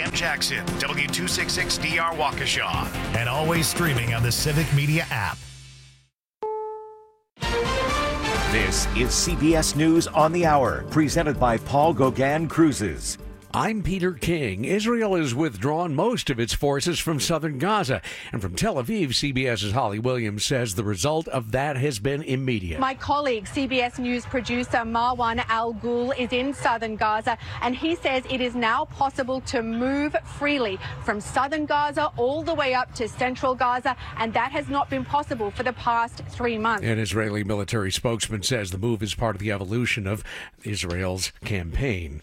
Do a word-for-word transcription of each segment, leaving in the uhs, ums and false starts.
M Jackson, W two sixty-six D R Waukesha, and always streaming on the Civic Media app. This is C B S News on the Hour, presented by Paul Gauguin Cruises. I'm Peter King. Israel has withdrawn most of its forces from southern Gaza. And from Tel Aviv, CBS's Holly Williams says the result of that has been immediate. My colleague, C B S News producer Marwan Al-Ghul, is in southern Gaza, and he says it is now possible to move freely from southern Gaza all the way up to central Gaza, and that has not been possible for the past three months. An Israeli military spokesman says the move is part of the evolution of Israel's campaign.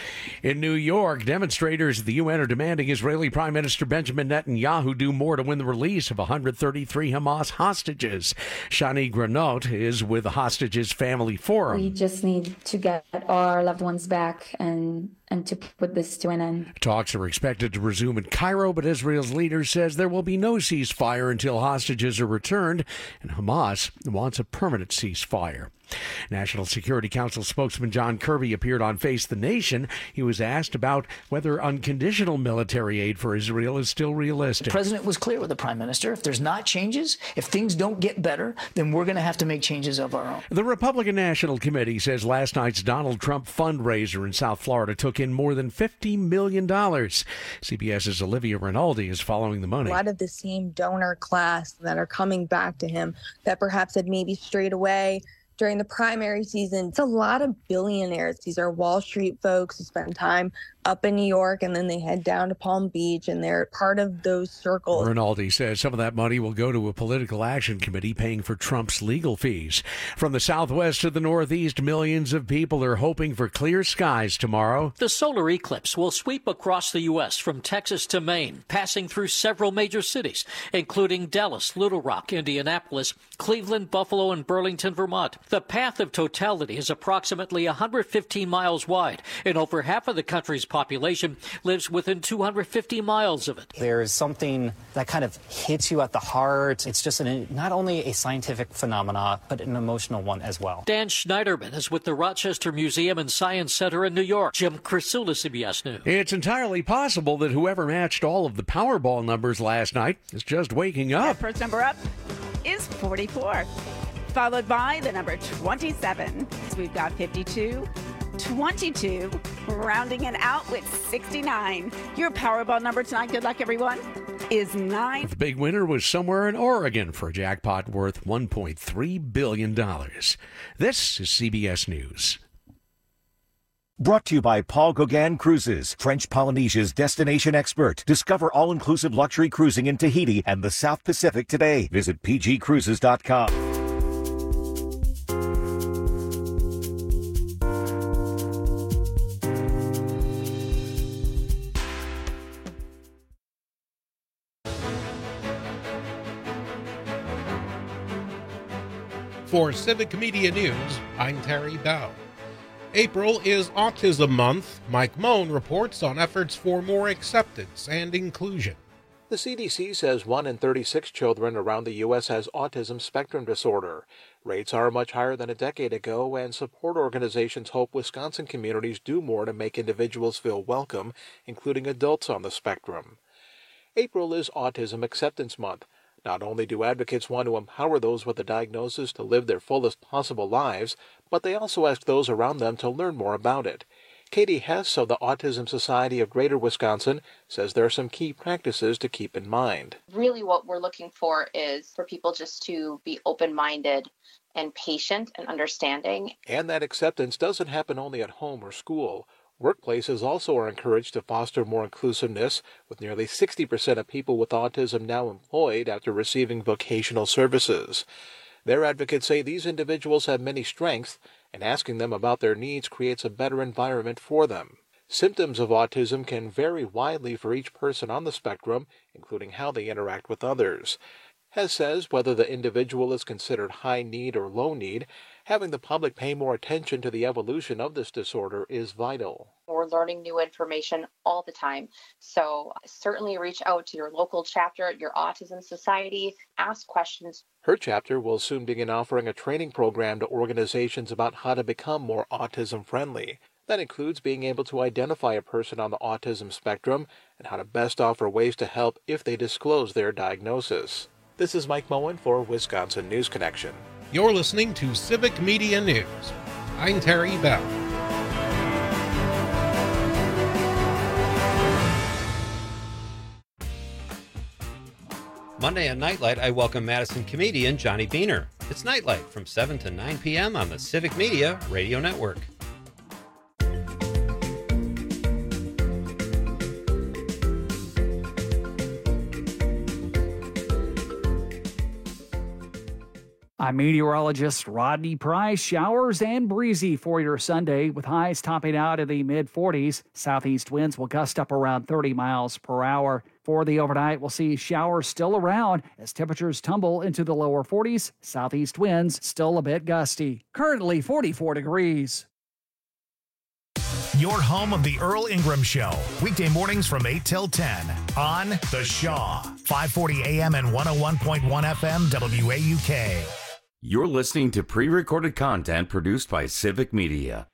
In New York, demonstrators at the U N are demanding Israeli Prime Minister Benjamin Netanyahu do more to win the release of one hundred thirty-three Hamas hostages. Shani Granot is with the Hostages Family Forum. We just need to get our loved ones back and and to put this to an end. Talks are expected to resume in Cairo, but Israel's leader says there will be no ceasefire until hostages are returned, and Hamas wants a permanent ceasefire. National Security Council spokesman John Kirby appeared on Face the Nation. He was asked about whether unconditional military aid for Israel is still realistic. The president was clear with the prime minister. If there's not changes, if things don't get better, then we're going to have to make changes of our own. The Republican National Committee says last night's Donald Trump fundraiser in South Florida took in more than fifty million dollars. CBS's Olivia Rinaldi is following the money. A lot of the same donor class that are coming back to him that perhaps had maybe strayed away during the primary season. It's a lot of billionaires. These are Wall Street folks who spend time up in New York, and then they head down to Palm Beach, and they're part of those circles. Rinaldi says some of that money will go to a political action committee paying for Trump's legal fees. From the southwest to the northeast, millions of people are hoping for clear skies tomorrow. The solar eclipse will sweep across the U S from Texas to Maine, passing through several major cities, including Dallas, Little Rock, Indianapolis, Cleveland, Buffalo, and Burlington, Vermont. The path of totality is approximately one hundred fifteen miles wide, and over half of the country's population lives within two hundred fifty miles of it. There is something that kind of hits you at the heart. It's just an, not only a scientific phenomena, but an emotional one as well. Dan Schneiderman is with the Rochester Museum and Science Center in New York. Jim Crisula, C B S News. It's entirely possible that whoever matched all of the Powerball numbers last night is just waking up. That first number up is forty-four, followed by the number twenty-seven. So we've got fifty-two, twenty-two, rounding it out with sixty-nine. Your Powerball number tonight, good luck everyone, is nine. The big winner was somewhere in Oregon for a jackpot worth one point three billion dollars. This is C B S News. Brought to you by Paul Gauguin Cruises, French Polynesia's destination expert. Discover all-inclusive luxury cruising in Tahiti and the South Pacific today. Visit p g cruises dot com. For Civic Media News, I'm Terry Bow. April is Autism Month. Mike Moan reports on efforts for more acceptance and inclusion. The C D C says one in thirty-six children around the U S has autism spectrum disorder. Rates are much higher than a decade ago, and support organizations hope Wisconsin communities do more to make individuals feel welcome, including adults on the spectrum. April is Autism Acceptance Month. Not only do advocates want to empower those with a diagnosis to live their fullest possible lives, but they also ask those around them to learn more about it. Katie Hess of the Autism Society of Greater Wisconsin says there are some key practices to keep in mind. Really what we're looking for is for people just to be open-minded and patient and understanding. And that acceptance doesn't happen only at home or school. Workplaces also are encouraged to foster more inclusiveness, with nearly sixty percent of people with autism now employed after receiving vocational services. Their advocates say these individuals have many strengths, and asking them about their needs creates a better environment for them. Symptoms of autism can vary widely for each person on the spectrum, including how they interact with others. Hess says whether the individual is considered high need or low need, having the public pay more attention to the evolution of this disorder is vital. We're learning new information all the time, so certainly reach out to your local chapter, your autism society, ask questions. Her chapter will soon begin offering a training program to organizations about how to become more autism friendly. That includes being able to identify a person on the autism spectrum and how to best offer ways to help if they disclose their diagnosis. This is Mike Moen for Wisconsin News Connection. You're listening to Civic Media News. I'm Terry Bell. Monday on Nightlight, I welcome Madison comedian Johnny Beaner. It's Nightlight from seven to nine p.m. on the Civic Media Radio Network. I'm meteorologist Rodney Price. Showers and breezy for your Sunday with highs topping out in the mid forties. Southeast winds will gust up around thirty miles per hour. For the overnight, we'll see showers still around as temperatures tumble into the lower forties. Southeast winds still a bit gusty. Currently forty-four degrees. Your home of the Earl Ingram Show. Weekday mornings from eight till ten on The Shaw. five forty a.m. and one oh one point one F M W A U K. You're listening to pre-recorded content produced by Civic Media.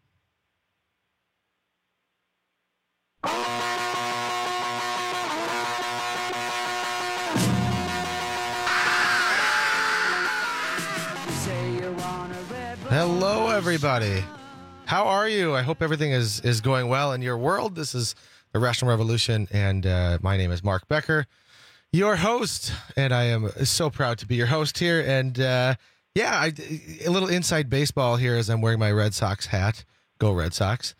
Hello, everybody. How are you? I hope everything is, is going well in your world. This is Irrational Revolution, and uh, my name is Mark Becker, your host, and I am so proud to be your host here. And uh, yeah, I, a little inside baseball here as I'm wearing my Red Sox hat. Go Red Sox.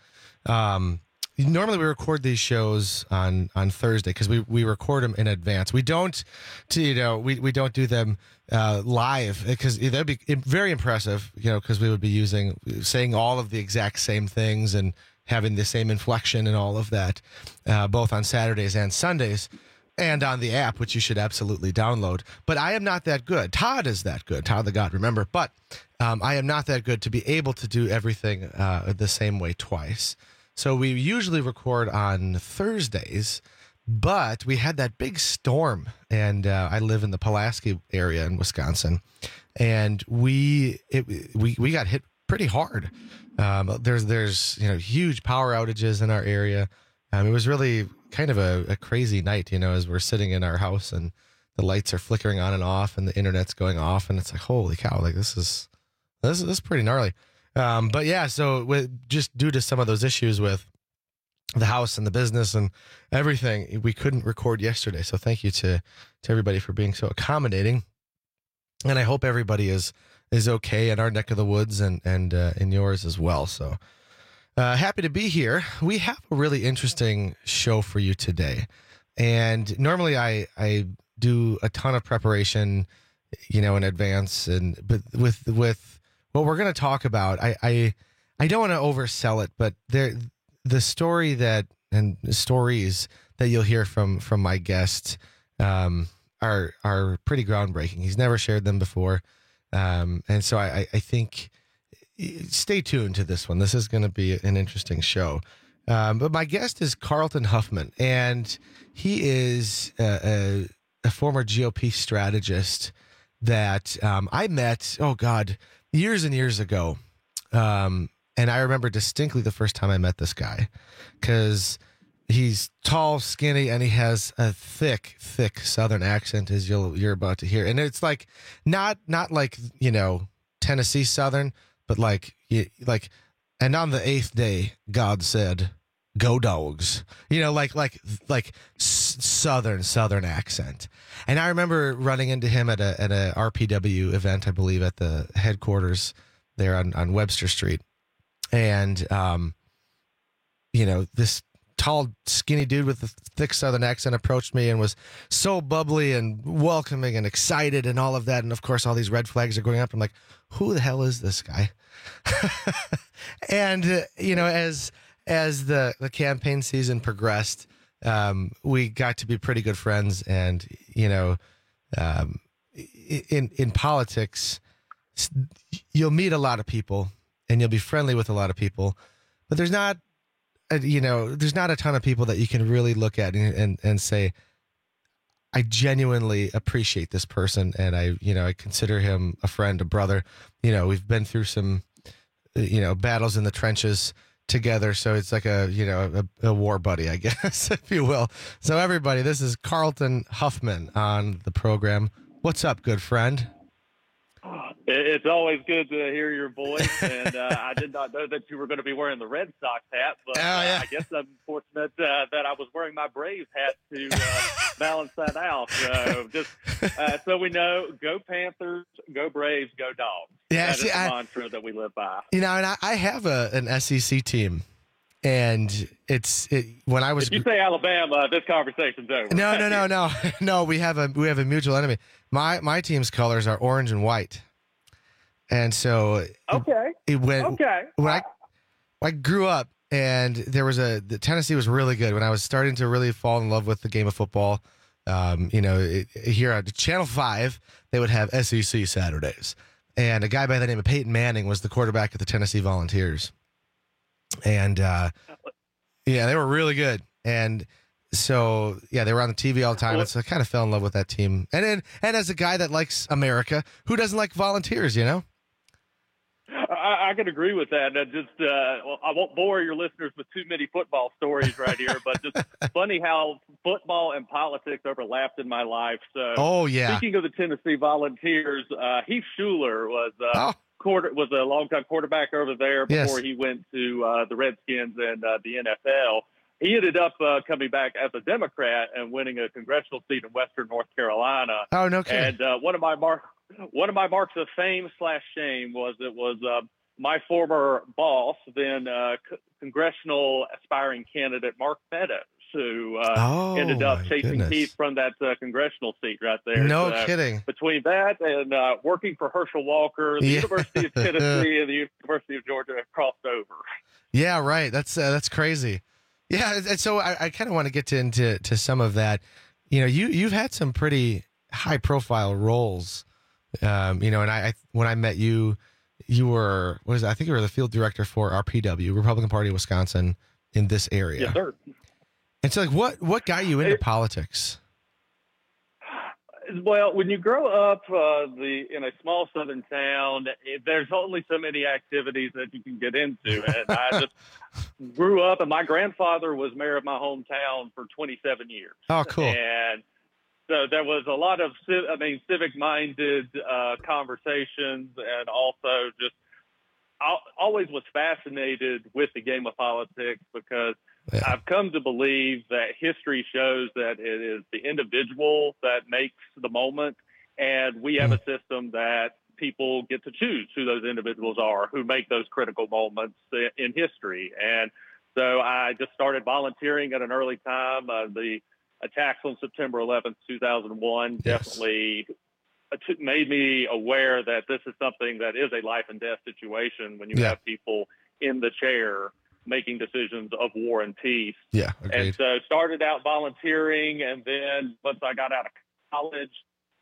Um, normally we record these shows on, on Thursday because we, we record them in advance. We don't, to, you know, we, we don't do them uh, live because that'd be very impressive, you know, because we would be using, saying all of the exact same things and having the same inflection and all of that, uh, both on Saturdays and Sundays. And on the app, which you should absolutely download. But I am not that good. Todd is that good. Todd the God, remember. But um, I am not that good to be able to do everything uh, the same way twice. So we usually record on Thursdays, but we had that big storm. And uh, I live in the Pulaski area in Wisconsin. And we it, we we got hit pretty hard. Um, there's, there's you know huge power outages in our area. Um, it was really kind of a, a crazy night, you know, as we're sitting in our house and the lights are flickering on and off and the internet's going off. And it's like, holy cow, like this is, this is, this is pretty gnarly. Um, but yeah, so with, just due to some of those issues with the house and the business and everything, we couldn't record yesterday. So thank you to, to everybody for being so accommodating. And I hope everybody is, is okay in our neck of the woods and, and uh, in yours as well. So Uh, happy to be here. We have a really interesting show for you today. And normally I, I do a ton of preparation, you know, in advance. And but with with what we're going to talk about, I, I I don't want to oversell it, but there the story that and stories that you'll hear from from my guest um, are are pretty groundbreaking. He's never shared them before, um, and so I, I think. Stay tuned to this one. This is going to be an interesting show. Um, but my guest is Carlton Huffman, and he is a, a, a former G O P strategist that um, I met, oh, God, years and years ago. Um, and I remember distinctly the first time I met this guy because he's tall, skinny, and he has a thick, thick Southern accent, as you'll, you're about to hear. And it's like not not like, you know, Tennessee Southern, but like, like, and on the eighth day, God said, "Go Dogs." You know, like, like, like southern, southern accent. And I remember running into him at a at a R P W event, I believe, at the headquarters there on, on Webster Street. And, um, you know, this tall, skinny dude with a thick southern accent approached me and was so bubbly and welcoming and excited and all of that. And of course, all these red flags are going up. I'm like, who the hell is this guy? and, uh, you know, as as the, the campaign season progressed, um, we got to be pretty good friends. And, you know, um, in in politics, you'll meet a lot of people and you'll be friendly with a lot of people, but there's not, a, you know, there's not a ton of people that you can really look at and, and, and say, I genuinely appreciate this person. And I, you know, I consider him a friend, a brother. You know, we've been through some, you know, battles in the trenches together. So it's like a, you know, a, a war buddy, I guess, if you will. So everybody, this is Carlton Huffman on the program. What's up, good friend? It's always good to hear your voice, and uh, I did not know that you were going to be wearing the Red Sox hat, but oh, yeah. uh, I guess I'm fortunate uh, that I was wearing my Braves hat to uh, balance that out. So just uh, so we know, go Panthers, go Braves, go Dogs. Yeah, that see, is the I, mantra that we live by. You know, and I, I have a an S E C team, and it's it, when I was. If you say Alabama, this conversation's over. No, no, no, no, no. We have a we have a mutual enemy. My my team's colors are orange and white. And so, okay, it, it went, okay. when I, I grew up, and there was a the Tennessee was really good when I was starting to really fall in love with the game of football. Um, you know, it, here at Channel Five, they would have S E C Saturdays, and a guy by the name of Peyton Manning was the quarterback of the Tennessee Volunteers, and uh, yeah, they were really good. And so, yeah, they were on the T V all the time. And so I kind of fell in love with that team. And then, and as a guy that likes America, who doesn't like Volunteers? You know. I, I can agree with that. I just, uh, well, I won't bore your listeners with too many football stories right here, but just funny how football and politics overlapped in my life. So, oh yeah. Speaking of the Tennessee Volunteers, uh, Heath Schuler was uh, oh. quarter was a longtime quarterback over there before yes. he went to uh, the Redskins and uh, the N F L. He ended up uh, coming back as a Democrat and winning a congressional seat in Western North Carolina. Oh, no kidding. And uh, one of my mark, one of my marks of fame slash shame was it was uh, my former boss, then uh, c- congressional aspiring candidate Mark Meadows, who uh, oh, ended up chasing goodness. Heath from that uh, congressional seat right there. No so, kidding. Between that and uh, working for Herschel Walker, the yeah. University of Tennessee and the University of Georgia have crossed over. Yeah, right. That's uh, that's crazy. Yeah, and so I, I kind of want to get to, into to some of that. You know, you you've had some pretty high profile roles. Um, you know, and I, I when I met you, you were what is it? I think you were the field director for R P W, Republican Party of Wisconsin, in this area. Yes, sir. And so, like, what what got you into it, politics? Well, when you grow up uh, the in a small southern town, it, there's only so many activities that you can get into. And I just grew up, and my grandfather was mayor of my hometown for twenty-seven years. Oh, cool. And so there was a lot of, I mean, civic-minded uh, conversations, and also just I always was fascinated with the game of politics because yeah. I've come to believe that history shows that it is the individual that makes the moment, and we have mm. a system that people get to choose who those individuals are who make those critical moments in history. And so I just started volunteering at an early time. Uh, the attacks on September eleventh, two thousand one yes. definitely made me aware that this is something that is a life and death situation when you yeah. have people in the chair making decisions of war and peace. Yeah, agreed. And so started out volunteering, and then once I got out of college,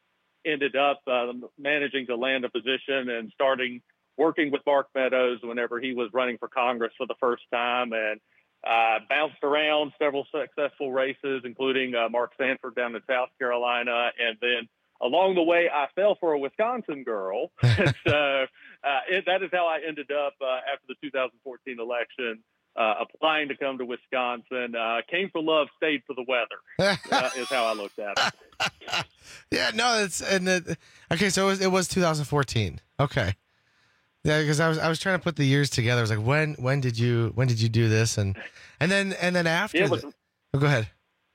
ended up uh, managing to land a position and starting working with Mark Meadows whenever he was running for Congress for the first time, and uh, bounced around several successful races, including uh, Mark Sanford down in South Carolina, and then along the way, I fell for a Wisconsin girl. so uh, it, that is how I ended up uh, after the two thousand fourteen election, uh, applying to come to Wisconsin. Uh, came for love, stayed for the weather, uh, is how I looked at it. Yeah, no, it's and it, okay. So it was, it was two thousand fourteen. Okay, yeah, because I was I was trying to put the years together. I was like, when when did you when did you do this? And and then and then after, it was, the, oh, go ahead.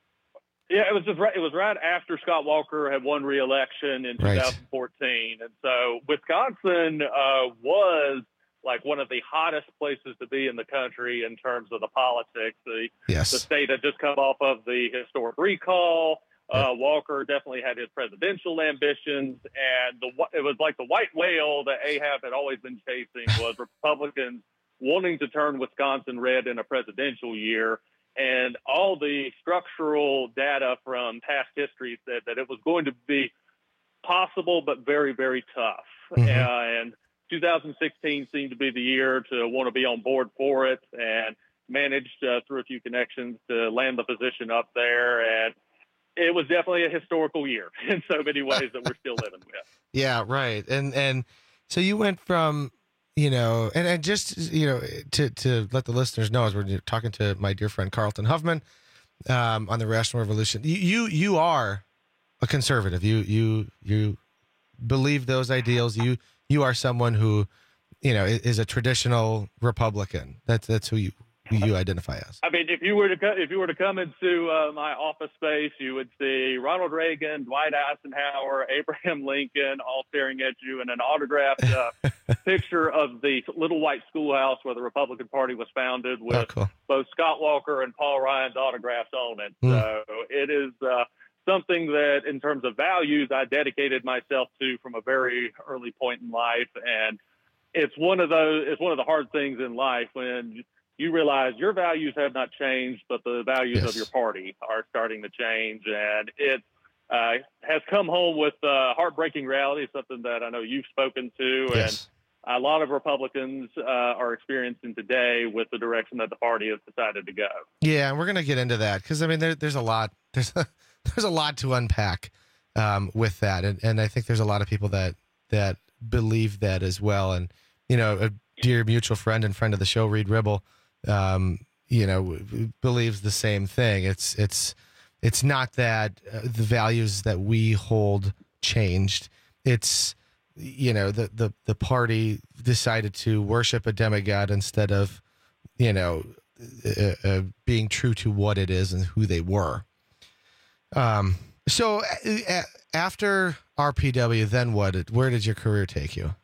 Yeah, it was just right. It was right after Scott Walker had won re-election in right. twenty fourteen, and so Wisconsin uh, was like one of the hottest places to be in the country in terms of the politics. The, yes. the state had just come off of the historic recall. Uh, yep. Walker definitely had his presidential ambitions, and the it was like the white whale that Ahab had always been chasing was Republicans wanting to turn Wisconsin red in a presidential year. And all the structural data from past history said that it was going to be possible, but very, very tough. Mm-hmm. Uh, and two thousand sixteen seemed to be the year to want to be on board for it, and managed uh, through a few connections to land the position up there. And it was definitely a historical year in so many ways that we're still living with. Yeah, right. And and so you went from you know, and, and just, you know, to, to let the listeners know, as we're talking to my dear friend Carlton Huffman um, on the Rational Revolution, you, you you are a conservative. You you you believe those ideals. You you are someone who, you know, is a traditional Republican. That's that's who you who you identify as. I mean, if you were to co- if you were to come into uh, my office space, you would see Ronald Reagan, Dwight Eisenhower, Abraham Lincoln, all staring at you, and an autographed uh, picture of the little white schoolhouse where the Republican Party was founded, with oh, cool. both Scott Walker and Paul Ryan's autographs on it. Mm. So it is uh, something that, in terms of values, I dedicated myself to from a very early point in life, and it's one of those. It's one of the hard things in life when you realize your values have not changed, but the values yes. of your party are starting to change. And it uh, has come home with uh, heartbreaking reality, something that I know you've spoken to. Yes. And a lot of Republicans uh, are experiencing today with the direction that the party has decided to go. Yeah, and we're going to get into that because, I mean, there, there's a lot. There's a, there's a lot to unpack um, with that. And, and I think there's a lot of people that, that believe that as well. And, you know, a dear mutual friend and friend of the show, Reed Ribble, um, you know, believes the same thing. It's, it's, it's not that uh, the values that we hold changed. It's, you know, the, the, the party decided to worship a demigod instead of, you know, uh, uh, being true to what it is and who they were. Um, so uh, after R P W, then what, did, where did your career take you?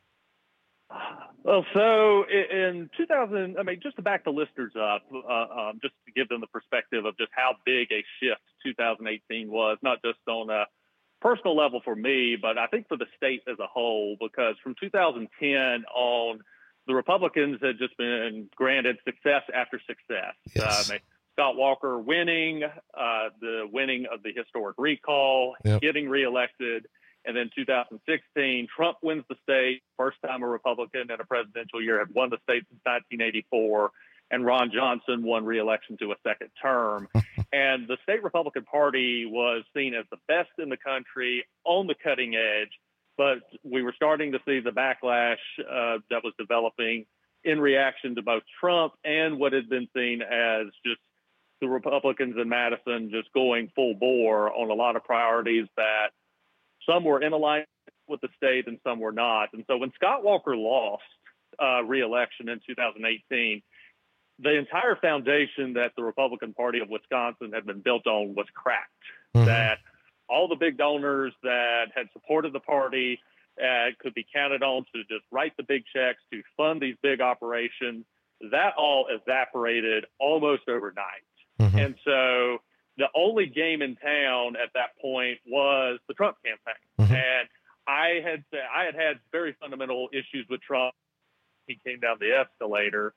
Well, so in two thousand, I mean, just to back the listeners up, uh, um, just to give them the perspective of just how big a shift two thousand eighteen was, not just on a personal level for me, but I think for the state as a whole, because from two thousand ten on, the Republicans had just been granted success after success. Yes. Uh, I mean, Scott Walker winning, uh, the winning of the historic recall, yep. getting reelected. And then two thousand sixteen, Trump wins the state. First time a Republican in a presidential year had won the state since nineteen eighty-four. And Ron Johnson won re-election to a second term. And the state Republican Party was seen as the best in the country, on the cutting edge. But we were starting to see the backlash uh, that was developing in reaction to both Trump and what had been seen as just the Republicans in Madison just going full bore on a lot of priorities that some were in alignment with the state and some were not. And so when Scott Walker lost uh, re-election in two thousand eighteen, the entire foundation that the Republican Party of Wisconsin had been built on was cracked. Mm-hmm. That all the big donors that had supported the party uh, could be counted on to just write the big checks to fund these big operations. That all evaporated almost overnight. Mm-hmm. And so the only game in town at that point was the Trump campaign. Mm-hmm. And I had I had had very fundamental issues with Trump. He came down the escalator.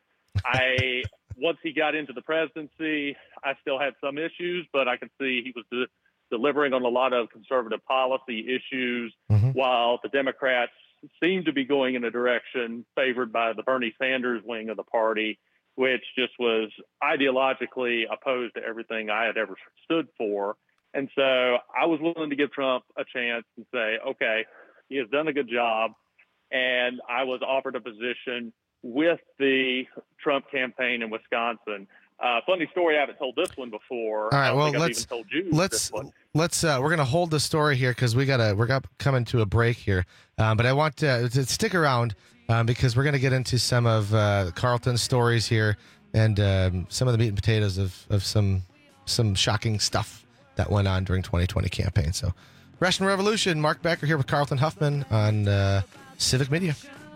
I once he got into the presidency, I still had some issues, but I could see he was de- delivering on a lot of conservative policy issues, mm-hmm. while the Democrats seemed to be going in a direction favored by the Bernie Sanders wing of the party, which just was ideologically opposed to everything I had ever stood for. And so I was willing to give Trump a chance and say, okay, he has done a good job. And I was offered a position with the Trump campaign in Wisconsin. Uh, funny story, I haven't told this one before. All right, I don't well, think I've let's even told you let's this one. let's uh, we're gonna hold the story here because we gotta we're got coming to a break here. Um, but I want to, to stick around um, because we're gonna get into some of uh, Carlton's stories here and um, some of the meat and potatoes of of some some shocking stuff that went on during twenty twenty campaign. So, Rational Revolution, Mark Becker here with Carlton Huffman on uh, Civic Media.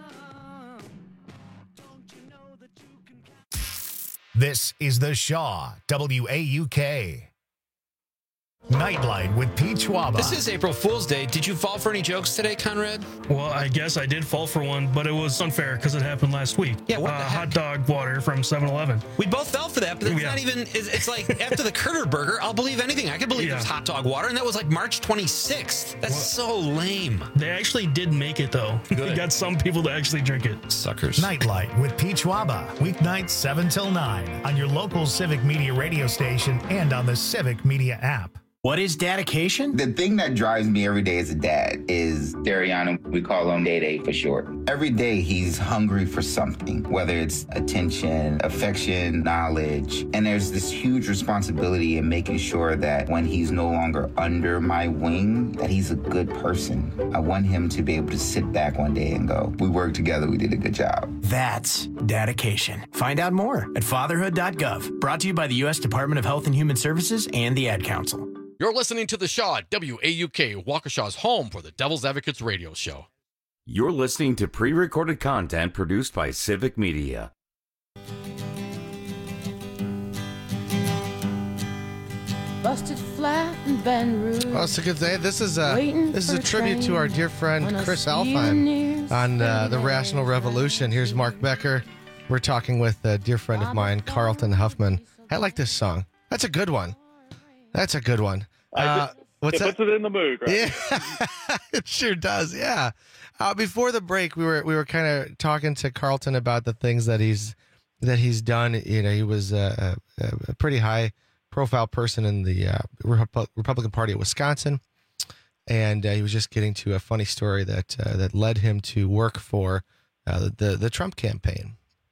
This is The Shaw, W A U K. Nightlight with Pete Schwaba. This is April Fool's Day. Did you fall for any jokes today, Conrad? Well, I guess I did fall for one, but it was unfair because it happened last week. Yeah, what uh, the hot dog water from seven eleven. We both fell for that, but it's yeah. not even, it's, it's like after the Kurter Burger, I'll believe anything. I could believe yeah. it was hot dog water, and that was like March twenty-sixth. That's well, so lame. They actually did make it, though. They got some people to actually drink it. Suckers. Nightlight with Pete Schwaba, weeknights seven till nine on your local Civic Media radio station and on the Civic Media app. What is dedication? The thing that drives me every day as a dad is Dariana. We call him Day Day for short. Every day he's hungry for something, whether it's attention, affection, knowledge. And there's this huge responsibility in making sure that when he's no longer under my wing, that he's a good person. I want him to be able to sit back one day and go, we worked together, we did a good job. That's dedication. Find out more at fatherhood dot gov. Brought to you by the U S Department of Health and Human Services and the Ad Council. You're listening to The Shaw, W A U K, Waukesha's home for the Devil's Advocates radio show. You're listening to pre-recorded content produced by Civic Media. Busted flat in Baton Rouge. Well, it's a good day. This is a this is a tribute to our dear friend Chris Alfheim on uh, the Rational Revolution. Here's Mark Becker. We're talking with a dear friend of mine, Carlton Huffman. I like this song. That's a good one. That's a good one. Uh, what's it that? puts it in the mood, right? Yeah, it sure does. Yeah. Uh, before the break, we were we were kind of talking to Carlton about the things that he's that he's done. You know, he was a, a, a pretty high profile person in the uh, Rep- Republican Party of Wisconsin, and uh, he was just getting to a funny story that uh, that led him to work for uh, the the Trump campaign.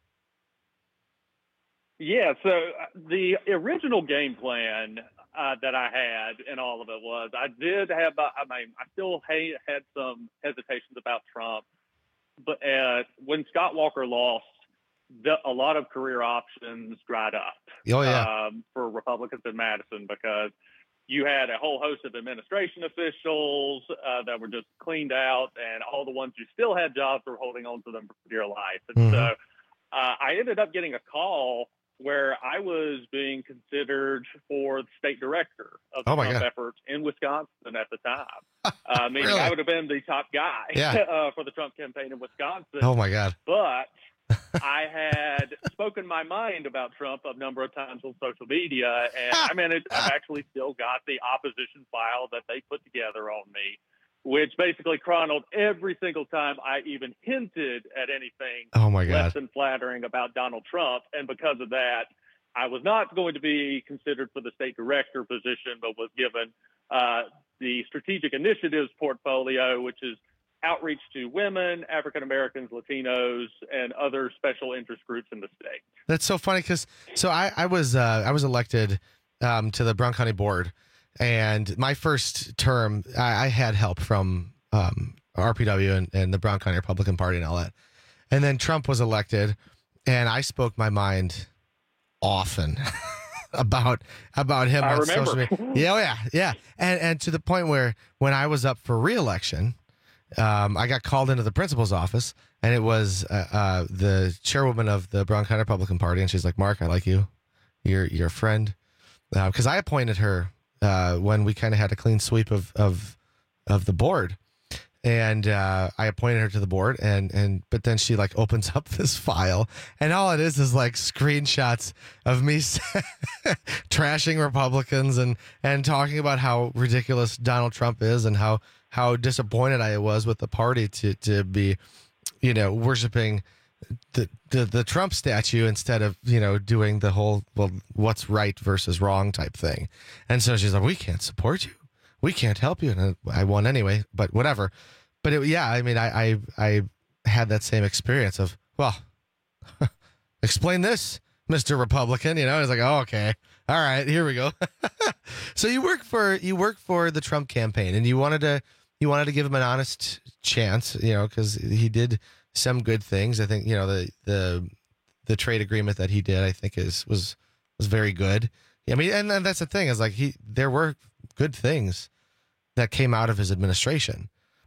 Yeah. So the original game plan Uh, that I had in all of it was I did have, I mean, I still ha- had some hesitations about Trump, but uh, when Scott Walker lost, the, a lot of career options dried up oh, yeah. um, for Republicans in Madison because you had a whole host of administration officials uh, that were just cleaned out, and all the ones who still had jobs were holding on to them for dear life. And Mm-hmm. so uh, I ended up getting a call where I was being considered for the state director of the Oh, my Trump God. efforts in Wisconsin at the time. Uh, meaning Really? I would have been the top guy Yeah. uh, for the Trump campaign in Wisconsin. Oh my God! But I had spoken my mind about Trump a number of times on social media, and I mean, it, I've actually still got the opposition file that they put together on me, which basically chronicled every single time I even hinted at anything Oh my God! less than flattering about Donald Trump. And because of that, I was not going to be considered for the state director position, but was given uh, the strategic initiatives portfolio, which is outreach to women, African Americans, Latinos, and other special interest groups in the state. That's so funny because so I, I was uh, I was elected um, to the Brown County Board, and my first term I, I had help from um, R P W and, and the Brown County Republican Party and all that, and then Trump was elected, and I spoke my mind often about about him I on remember. social media. Yeah, oh yeah, yeah, and and to the point where when I was up for re-election. Um, I got called into the principal's office, and it was uh, uh, the chairwoman of the Brown County Republican Party, and she's like, "Mark, I like you. You're you're a friend," because uh, I appointed her uh, when we kind of had a clean sweep of of of the board, and uh, I appointed her to the board, and and but then she like opens up this file, and all it is is like screenshots of me trashing Republicans and and talking about how ridiculous Donald Trump is and how. how disappointed I was with the party to to be, you know, worshiping the, the the Trump statue instead of, you know, doing the whole, well, what's right versus wrong type thing. And so she's like, we can't support you. We can't help you. And I won anyway, but whatever. But it, yeah, I mean, I, I, I had that same experience of, well, explain this, Mister Republican, you know, it's like, oh, okay. All right, here we go. So you work for, you work for the Trump campaign, and you wanted to, You wanted to give him an honest chance, you know, because he did some good things. I think, you know, the the the trade agreement that he did, I think, is was was very good. I mean, and, and that's the thing is like he there were good things that came out of his administration.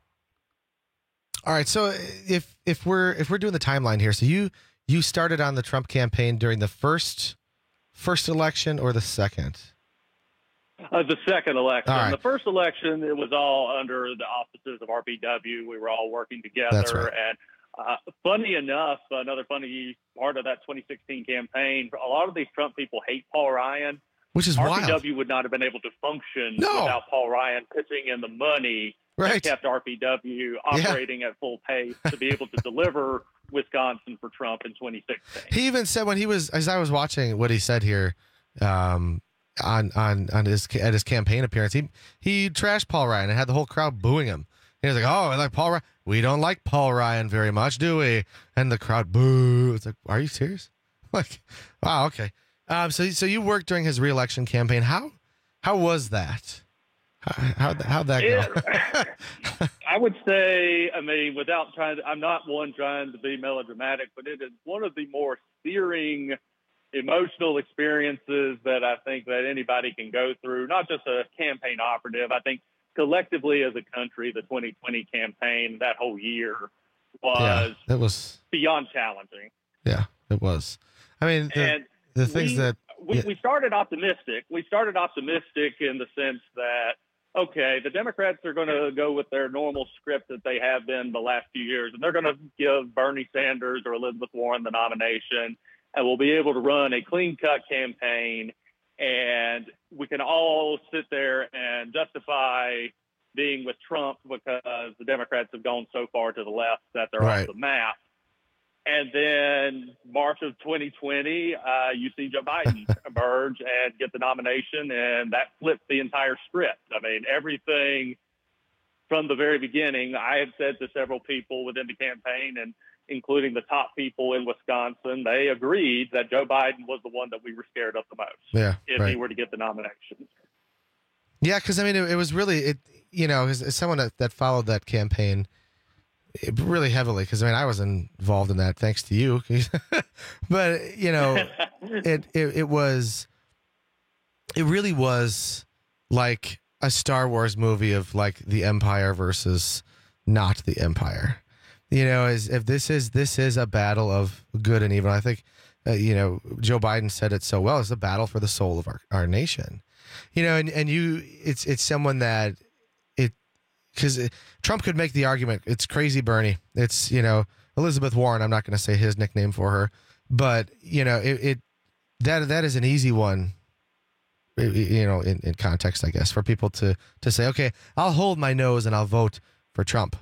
All right, so if if we're if we're doing the timeline here, so you you started on the Trump campaign during the first first election or the second? Uh, the second election. All right. The first election, it was all under the auspices of R P W. We were all working together. That's right. And uh, funny enough, another funny part of that twenty sixteen campaign, a lot of these Trump people hate Paul Ryan. Which is R P W wild. would not have been able to function No. without Paul Ryan pitching in the money Right. that kept R P W operating at full pace to be able to deliver Wisconsin for Trump in twenty sixteen. He even said when he was, as I was watching what he said here, um, on on on his at his campaign appearance. He he trashed Paul Ryan and had the whole crowd booing him. He was like, "Oh, I like Paul Ryan. We don't like Paul Ryan very much, do we?" And the crowd boo. It's like, "Are you serious?" Like, wow, okay. Um, so so you worked during his reelection campaign. How how was that? How how'd, how'd that go? It, I would say, I mean, without trying to, I'm not one trying to be melodramatic, but it is one of the more searing emotional experiences that I think that anybody can go through, not just a campaign operative. I think collectively as a country, the twenty twenty campaign, that whole year was, yeah, it was beyond challenging. Yeah, it was. I mean, the, and the things we, that... We, yeah. we started optimistic. We started optimistic in the sense that, okay, the Democrats are going to go with their normal script that they have been the last few years, and they're going to give Bernie Sanders or Elizabeth Warren the nomination, and we'll be able to run a clean-cut campaign, and we can all sit there and justify being with Trump because the Democrats have gone so far to the left that they're Right. off the map. And then March of twenty twenty, uh, you see Joe Biden emerge and get the nomination, and that flipped the entire script. I mean, everything from the very beginning, I had said to several people within the campaign, and including the top people in Wisconsin, they agreed that Joe Biden was the one that we were scared of the most Yeah, if right. he were to get the nomination. Yeah, because I mean, it, it was really it. You know, as, as someone that, that followed that campaign it, really heavily, because I mean, I was involved in that thanks to you. But you know, it, it it was, it really was like a Star Wars movie of like the Empire versus not the Empire. You know, as if this is this is a battle of good and evil. I think, uh, you know, Joe Biden said it so well. It's a battle for the soul of our, our nation. You know, and, and you, it's it's someone that it, because Trump could make the argument, it's crazy Bernie. It's, you know, Elizabeth Warren. I'm not going to say his nickname for her, but, you know, it, it that that is an easy one, you know, in, in context, I guess, for people to, to say, okay, I'll hold my nose and I'll vote for Trump.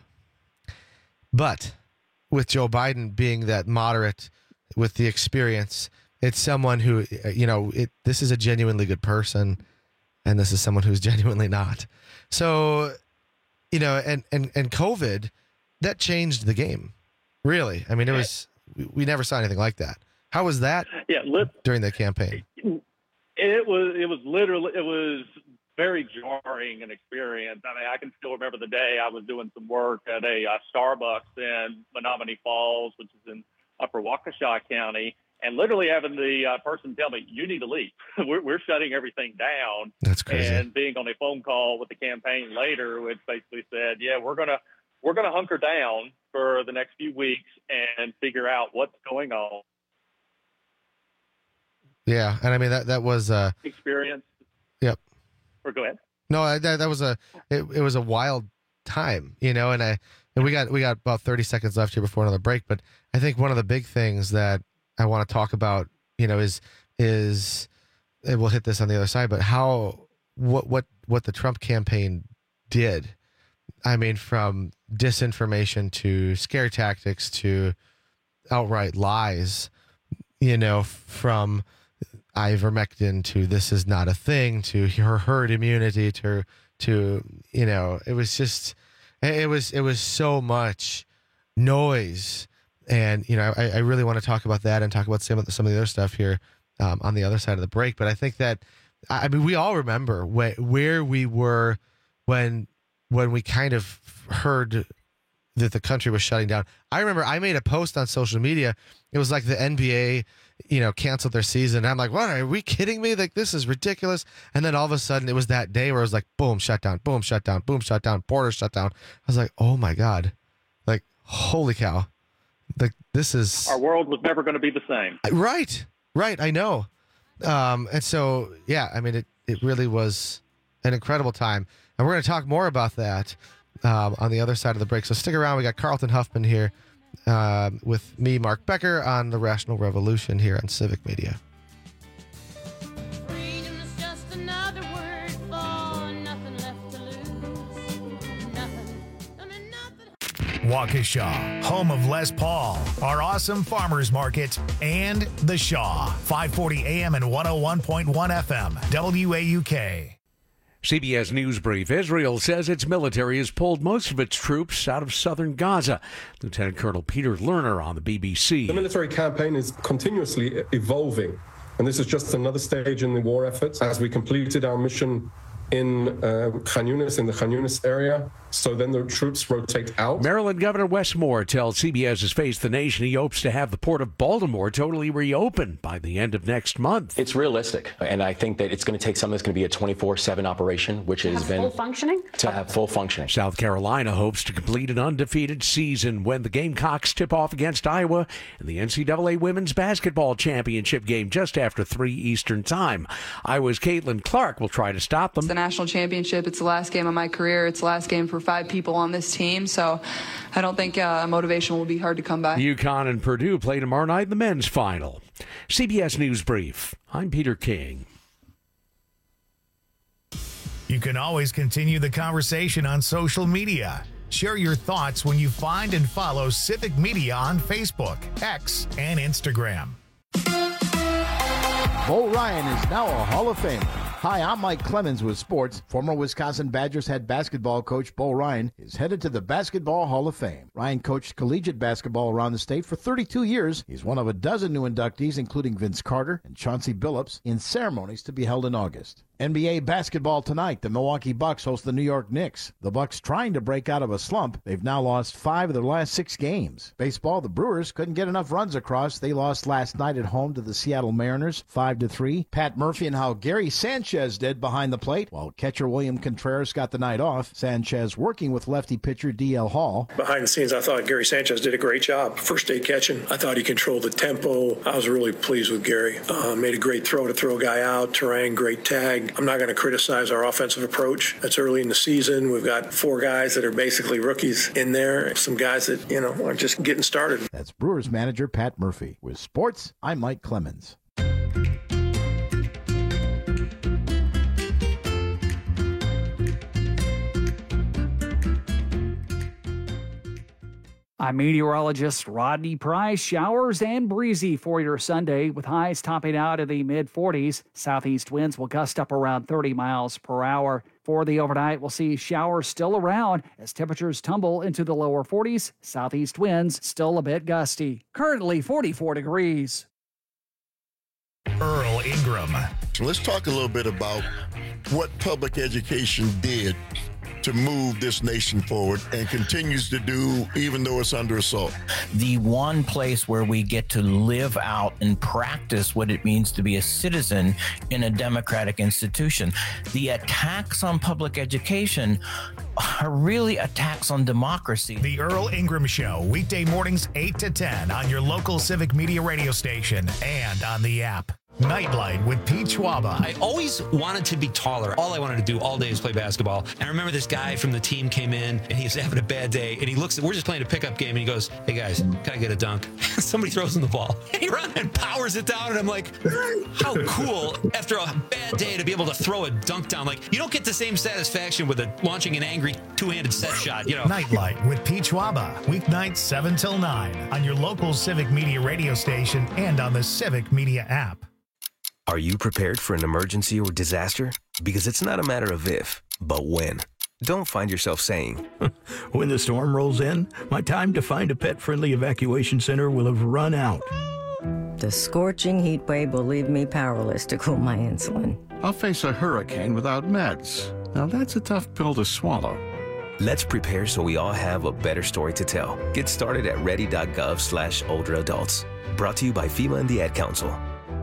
But with Joe Biden being that moderate with the experience, it's someone who, you know, it, this is a genuinely good person. And this is someone who's genuinely not. So, you know, and, and, and COVID, that changed the game. Really. I mean, it was, we, we never saw anything like that. How was that yeah, li- during the campaign? It was, it was literally, it was very jarring an experience. I mean, I can still remember the day I was doing some work at a uh, Starbucks in Menominee Falls, which is in Upper Waukesha County. And literally having the uh, person tell me, you need to leave. we're, we're shutting everything down. That's crazy. And being on a phone call with the campaign later, which basically said, yeah, we're going to we're gonna hunker down for the next few weeks and figure out what's going on. Yeah. And I mean, that, that was, uh, Experience. Yep. Or go ahead. No, that, that was a, it, it was a wild time, you know, and I, and we got, we got about thirty seconds left here before another break. But I think one of the big things that I want to talk about, you know, is, is, and we'll hit this on the other side, but how, what, what, what the Trump campaign did. I mean, from disinformation to scare tactics to outright lies, you know, from ivermectin to this is not a thing to her herd immunity to, to, you know, it was just, it was, it was so much noise. And, you know, I, I really want to talk about that and talk about some of the, some of the other stuff here um, on the other side of the break. But I think that, I mean, we all remember where, where we were when when we kind of heard that the country was shutting down. I remember I made a post on social media. It was like the N B A, you know, canceled their season. And I'm like, what, are we kidding me? Like, this is ridiculous. And then all of a sudden it was that day where it was like, boom, shut down, boom, shut down, boom, shut down, border shut down. I was like, oh my God, like, holy cow. Like, this is our world was never going to be the same. Right. Right. I know. Um, and so, yeah, I mean, it, it really was an incredible time. And we're going to talk more about that um, on the other side of the break. So stick around. We got Carlton Huffman here uh, with me, Mark Becker, on the Rational Revolution here on Civic Media. Freedom is just another word for nothing left to lose. Nothing. I mean, nothing. Waukesha, home of Les Paul, our awesome farmers market, and The Shaw, five forty A M and one oh one point one F M, W A U K. C B S News Brief. Israel says its military has pulled most of its troops out of southern Gaza. Lieutenant Colonel Peter Lerner on the B B C. The military campaign is continuously evolving, and this is just another stage in the war effort as we completed our mission in uh, Khan Yunis, in the Khan Yunis area. So then the troops rotate out. Maryland Governor Wes Moore tells C B S's Face the Nation he hopes to have the Port of Baltimore totally reopened by the end of next month. It's realistic, and I think that it's going to take something that's going to be a twenty-four seven operation, which has been... full functioning? To have full functioning. South Carolina hopes to complete an undefeated season when the Gamecocks tip off against Iowa in the N C double A Women's Basketball Championship game just after three Eastern Time. Iowa's Caitlin Clark will try to stop them. It's the national championship. It's the last game of my career. It's the last game for five people on this team, so I don't think uh, motivation will be hard to come by. UConn and Purdue play tomorrow night in the men's final. C B S News Brief. I'm Peter King. You can always continue the conversation on social media. Share your thoughts when you find and follow Civic Media on Facebook, X, and Instagram. Bo Ryan is now a Hall of Famer. Hi, I'm Mike Clemens with sports. Former Wisconsin Badgers head basketball coach Bo Ryan is headed to the Basketball Hall of Fame. Ryan coached collegiate basketball around the state for thirty-two years. He's one of a dozen new inductees, including Vince Carter and Chauncey Billups, in ceremonies to be held in August. N B A basketball tonight. The Milwaukee Bucks host the New York Knicks. The Bucks trying to break out of a slump. They've now lost five of their last six games. Baseball, the Brewers couldn't get enough runs across. They lost last night at home to the Seattle Mariners, five to three. Pat Murphy and how Gary Sanchez did behind the plate, while catcher William Contreras got the night off. Sanchez working with lefty pitcher D L Hall. Behind the scenes, I thought Gary Sanchez did a great job. First day catching, I thought he controlled the tempo. I was really pleased with Gary. Uh, made a great throw to throw a guy out. Terang, great tag. I'm not going to criticize our offensive approach. That's early in the season. We've got four guys that are basically rookies in there. Some guys that, you know, are just getting started. That's Brewers manager Pat Murphy. With sports, I'm Mike Clemens. I'm meteorologist Rodney Price. Showers and breezy for your Sunday with highs topping out in the mid forties. Southeast winds will gust up around thirty miles per hour. For the overnight, we'll see showers still around as temperatures tumble into the lower forties. Southeast winds still a bit gusty. Currently forty-four degrees. Earl Ingram. Let's talk a little bit about what public education did to move this nation forward and continues to do even though it's under assault. The one place where we get to live out and practice what it means to be a citizen in a democratic institution. The attacks on public education are really attacks on democracy. The Earl Ingram Show, weekday mornings eight to ten on your local Civic Media radio station and on the app. Nightlight with Pete Schwaba. I always wanted to be taller. All I wanted to do all day is play basketball. And I remember this guy from the team came in and he was having a bad day. And he looks at, we're just playing a pickup game. And he goes, hey guys, can I get a dunk? Somebody throws him the ball. And he runs and powers it down. And I'm like, how cool after a bad day to be able to throw a dunk down. Like, you don't get the same satisfaction with a, launching an angry two-handed set shot, you know. Nightlight with Pete Schwaba. Weeknights seven till nine on your local Civic Media radio station and on the Civic Media app. Are you prepared for an emergency or disaster? Because it's not a matter of if, but when. Don't find yourself saying, when the storm rolls in, my time to find a pet-friendly evacuation center will have run out. The scorching heat wave will leave me powerless to cool my insulin. I'll face a hurricane without meds. Now that's a tough pill to swallow. Let's prepare so we all have a better story to tell. Get started at ready.gov slash older adults. Brought to you by FEMA and the Ad Council.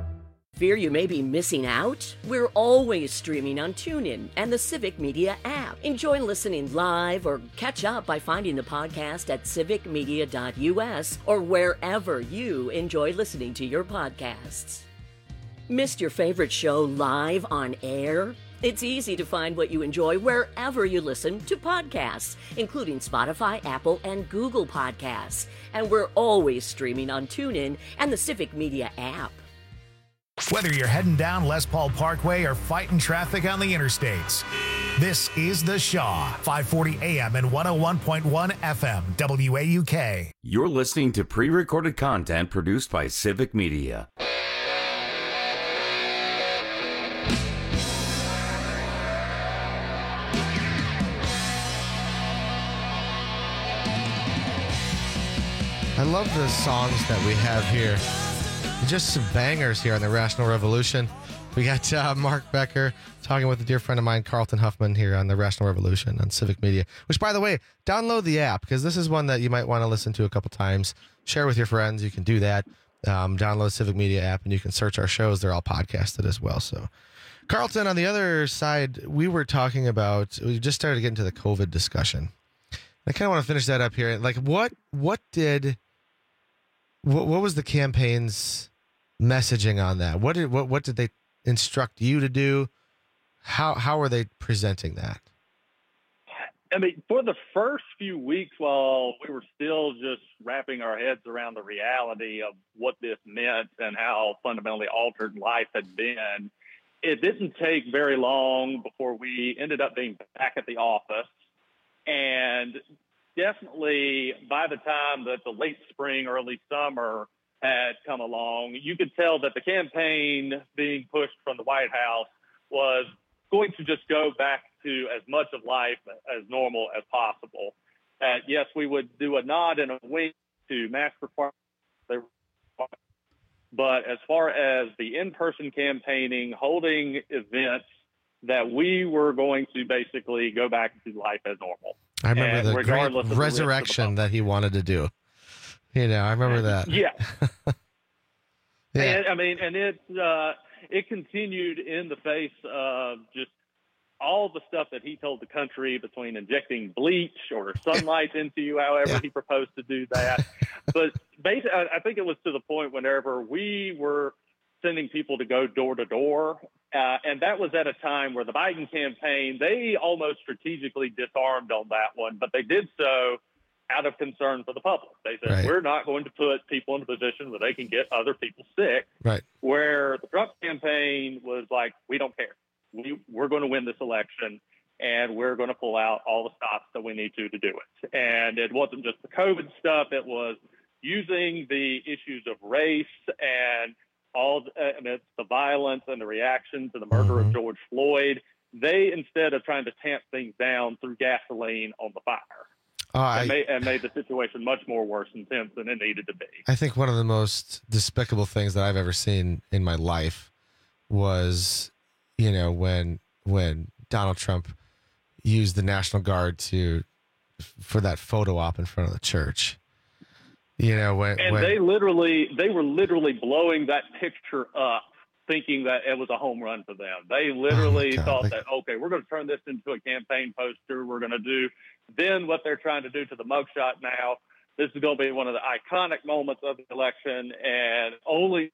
Fear you may be missing out? We're always streaming on TuneIn and the Civic Media app. Enjoy listening live or catch up by finding the podcast at civic media dot u s or wherever you enjoy listening to your podcasts. Missed your favorite show live on air? It's easy to find what you enjoy wherever you listen to podcasts, including Spotify, Apple, and Google Podcasts. And we're always streaming on TuneIn and the Civic Media app. Whether you're heading down Les Paul Parkway or fighting traffic on the interstates, This is The Shaw, five forty A M and one oh one point one F M, W A U K. You're listening to pre-recorded content produced by Civic Media. I love the songs that we have here. Just some bangers here on the Rational Revolution. We got uh, Mark Becker talking with a dear friend of mine, Carlton Huffman, here on the Rational Revolution on Civic Media. Which, by the way, download the app, because this is one that you might want to listen to a couple times. Share with your friends. You can do that. Um, download Civic Media app, and you can search our shows. They're all podcasted as well. So, Carlton, on the other side, we were talking about, we just started to get into the COVID discussion. I kind of want to finish that up here. Like, what, what did... What, what was the campaign's messaging on that? What did what what did they instruct you to do? How how were they presenting that? I mean, for the first few weeks, while we were still just wrapping our heads around the reality of what this meant and how fundamentally altered life had been, it didn't take very long before we ended up being back at the office. And definitely by the time that the late spring, early summer had come along, you could tell that the campaign being pushed from the White House was going to just go back to as much of life as normal as possible. Uh, yes, we would do a nod and a wink to mask requirements, but as far as the in-person campaigning, holding events, that we were going to basically go back to life as normal. I remember and the great resurrection that he wanted to do. You know, I remember that. Yeah. yeah. And, I mean, and it uh, it continued in the face of just all the stuff that he told the country, between injecting bleach or sunlight into you, however yeah. he proposed to do that. But basically, I think it was to the point whenever we were sending people to go door to door. Uh, and that was at a time where the Biden campaign, they almost strategically disarmed on that one, but they did so out of concern for the public. They said, right. we're not going to put people in a position where they can get other people sick. Right. Where the Trump campaign was like, we don't care. We, we're going to win this election, and we're going to pull out all the stops that we need to to do it. And it wasn't just the COVID stuff. It was using the issues of race and all uh, I mean, the violence and the reaction to the murder mm-hmm. of George Floyd. They, instead of trying to tamp things down, threw gasoline on the fire. Oh, I, and, made, and made the situation much more worse and tense than it needed to be. I think one of the most despicable things that I've ever seen in my life was, you know, when when Donald Trump used the National Guard to for that photo op in front of the church. You know, when and when, they literally they were literally blowing that picture up, thinking that it was a home run for them. They literally oh thought like, that, okay, we're going to turn this into a campaign poster. We're going to do then what they're trying to do to the mugshot now. This is going to be one of the iconic moments of the election, and only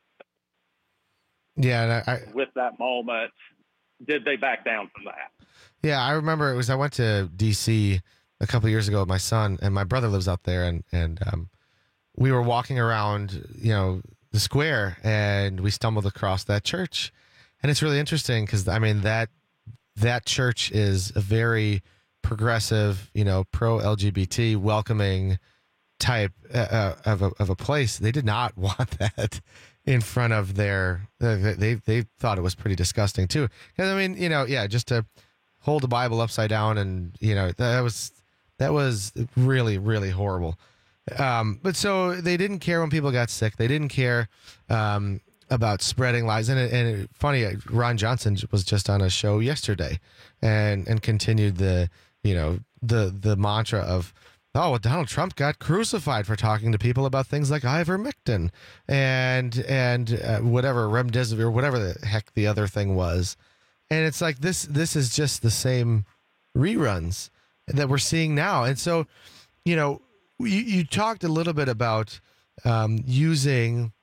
yeah, and I, with that moment did they back down from that. Yeah, I remember it was I went to D C a couple of years ago with my son, and my brother lives out there, and and um, we were walking around, you know, the square, and we stumbled across that church, and it's really interesting because I mean that that church is a very progressive, you know, pro L G B T, welcoming type uh, of a of a place. They did not want that in front of their. Uh, they they thought it was pretty disgusting too. Because I mean, you know, yeah, just to hold the Bible upside down, and you know, that was that was really really horrible. Um, but so they didn't care when people got sick. They didn't care um, about spreading lies. And, it, and it, funny, Ron Johnson was just on a show yesterday, and and continued the you know the the mantra of, oh, well, Donald Trump got crucified for talking to people about things like ivermectin and and uh, whatever remdesivir, whatever the heck the other thing was. And it's like this this is just the same reruns that we're seeing now. And so, you know. You, you talked a little bit about um, using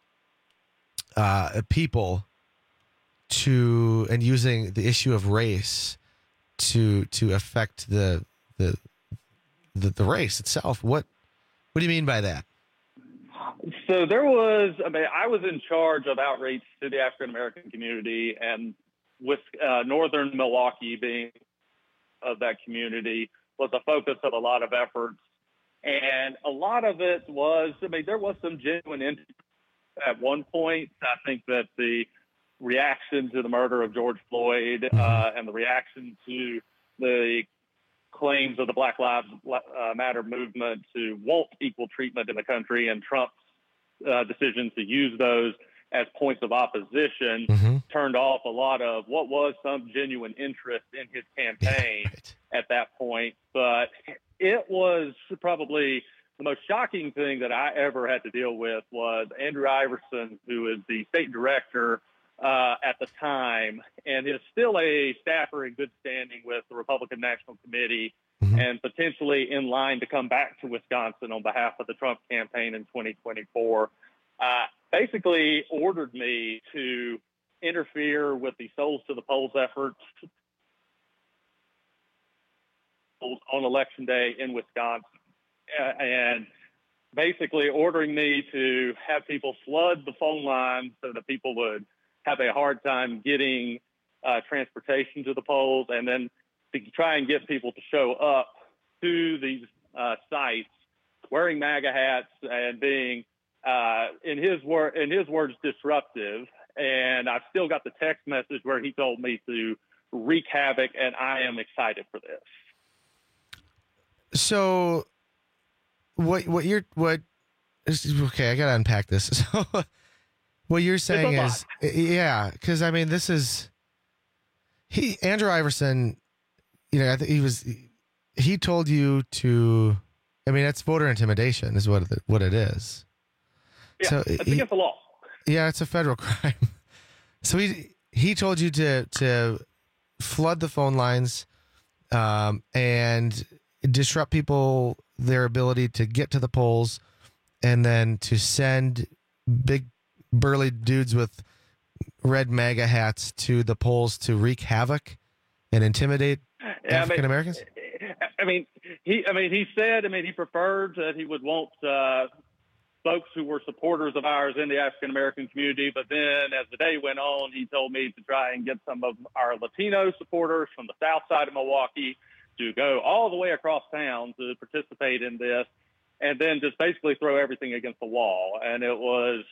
uh, people to and using the issue of race to to affect the the the, the race itself. What what do you mean by that? So there was, I mean, I was in charge of outreach to the African American community, and with uh, northern Milwaukee being of that community was a focus of a lot of efforts. And a lot of it was, I mean, there was some genuine interest at one point. I think that the reaction to the murder of George Floyd uh, and the reaction to the claims of the Black Lives uh, Matter movement to want equal treatment in the country and Trump's uh, decision to use those as points of opposition mm-hmm. turned off a lot of what was some genuine interest in his campaign yeah, right. at that point. But it was probably the most shocking thing that I ever had to deal with was Andrew Iverson, who is the state director uh, at the time and is still a staffer in good standing with the Republican National Committee mm-hmm. and potentially in line to come back to Wisconsin on behalf of the Trump campaign in twenty twenty-four, uh, basically ordered me to interfere with the Souls to the Polls effort on Election Day in Wisconsin. Uh, and basically ordering me to have people flood the phone lines so that people would have a hard time getting uh, transportation to the polls, and then to try and get people to show up to these uh, sites wearing MAGA hats and being, uh, in his word, in his words, disruptive. And I've still got the text message where he told me to wreak havoc, and I am excited for this. So, what what you're what? Okay, I gotta unpack this. So, what you're saying is, yeah, because I mean, this is he Andrew Iverson. You know, I think he was. He told you to. I mean, that's voter intimidation, is what it, what it is. Yeah, so it's he, against the law. Yeah, it's a federal crime. So he he told you to to flood the phone lines, um, and disrupt people, their ability to get to the polls, and then to send big burly dudes with red MAGA hats to the polls to wreak havoc and intimidate yeah, African Americans? I mean, he. I mean, he said. I mean, he preferred that he would want uh, folks who were supporters of ours in the African American community. But then, as the day went on, he told me to try and get some of our Latino supporters from the south side of Milwaukee to go all the way across town to participate in this, and then just basically throw everything against the wall. And it was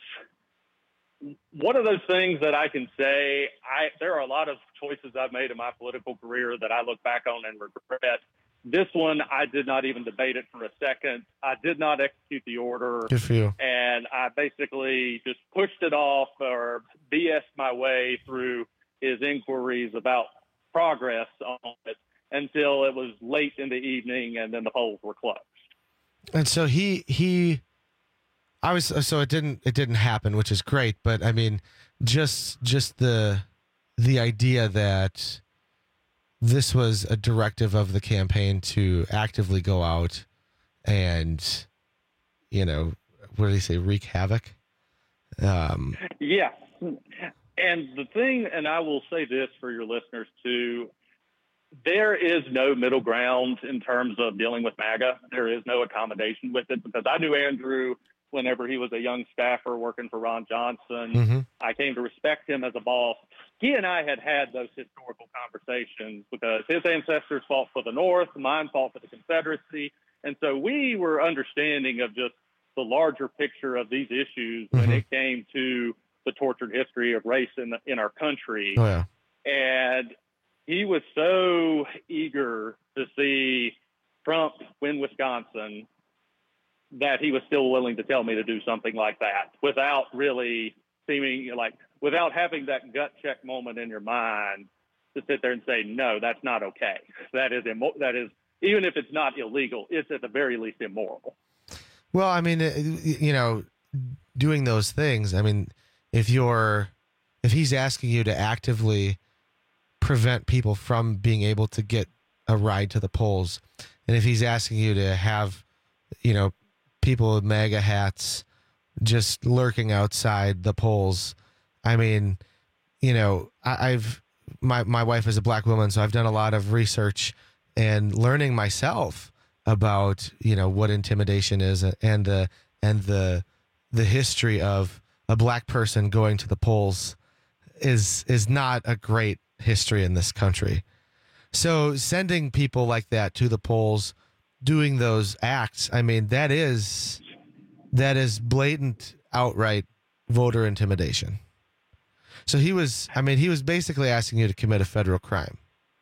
one of those things that I can say, I there are a lot of choices I've made in my political career that I look back on and regret. This one, I did not even debate it for a second. I did not execute the order. Good for you. And I basically just pushed it off or B S'd my way through his inquiries about progress on it until it was late in the evening, and then the polls were closed. And so he he, I was so it didn't it didn't happen, which is great. But I mean, just just the the idea that this was a directive of the campaign to actively go out and, you know, what did he say, wreak havoc? Um, yeah. And the thing, and I will say this for your listeners too, there is no middle ground in terms of dealing with MAGA. There is no accommodation with it, because I knew Andrew whenever he was a young staffer working for Ron Johnson. Mm-hmm. I came to respect him as a boss. He and I had had those historical conversations because his ancestors fought for the North, mine fought for the Confederacy. And so we were understanding of just the larger picture of these issues mm-hmm. when it came to the tortured history of race in, the, in our country. Oh, yeah. And he was so eager to see Trump win Wisconsin that he was still willing to tell me to do something like that without really seeming like, without having that gut check moment in your mind to sit there and say, no, that's not okay. That is, immo- that is, even if it's not illegal, it's at the very least immoral. Well, I mean, you know, doing those things, I mean, if you're, if he's asking you to actively prevent people from being able to get a ride to the polls, and if he's asking you to have, you know, people with MAGA hats just lurking outside the polls, I mean, you know, I, I've my my wife is a black woman, so I've done a lot of research and learning myself about, you know, what intimidation is and the and the the history of a black person going to the polls is is not a great history in this country. So sending people like that to the polls, doing those acts, I mean, that is that is blatant, outright voter intimidation. So he was, I mean, he was basically asking you to commit a federal crime.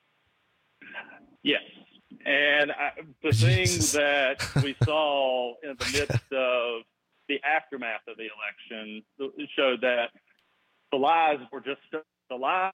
Yes. And I, the Jesus. thing that we saw in the midst of the aftermath of the election showed that the lies were just, the lies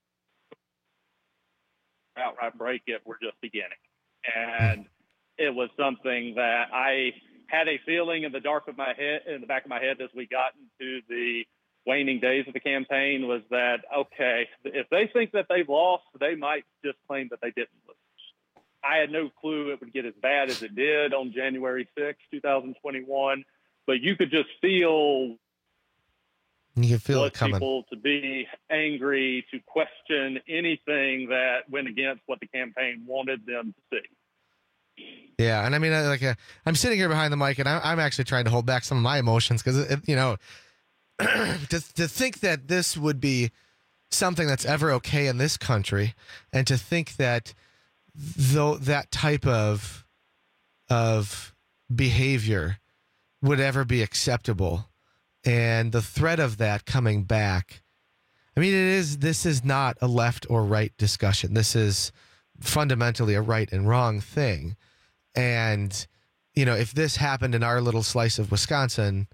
outright break it were just beginning. And it was something that I had a feeling in the dark of my head, in the back of my head as we got into the waning days of the campaign was that, okay, if they think that they've lost, they might just claim that they didn't lose. I had no clue it would get as bad as it did on January sixth, twenty twenty-one, but you could just feel you can feel it coming. People to be angry, to question anything that went against what the campaign wanted them to see. Yeah, and I mean, like, uh, I'm sitting here behind the mic, and I'm, I'm actually trying to hold back some of my emotions because, you know, to to think that this would be something that's ever okay in this country, and to think that though that type of of behavior would ever be acceptable, and the threat of that coming back. I mean, it is. This is not a left or right discussion. This is fundamentally a right and wrong thing. And, you know, if this happened in our little slice of Wisconsin,